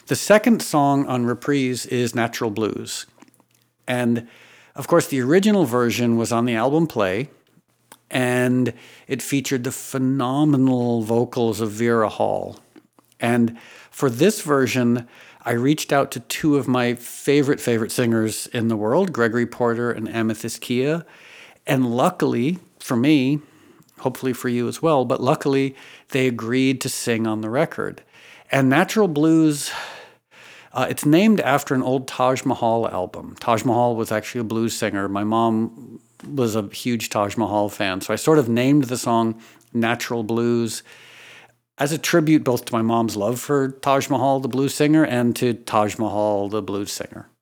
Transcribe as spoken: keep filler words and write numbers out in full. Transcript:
The second song on Reprise is Natural Blues. And of course, the original version was on the album Play, and it featured the phenomenal vocals of Vera Hall. And for this version, I reached out to two of my favorite, favorite singers in the world, Gregory Porter and Amethyst Kia. And luckily for me, hopefully for you as well, but luckily they agreed to sing on the record. And Natural Blues, uh, it's named after an old Taj Mahal album. Taj Mahal was actually a blues singer. My mom was a huge Taj Mahal fan, so I sort of named the song Natural Blues as a tribute both to my mom's love for Taj Mahal, the blues singer, and to Taj Mahal, the blues singer.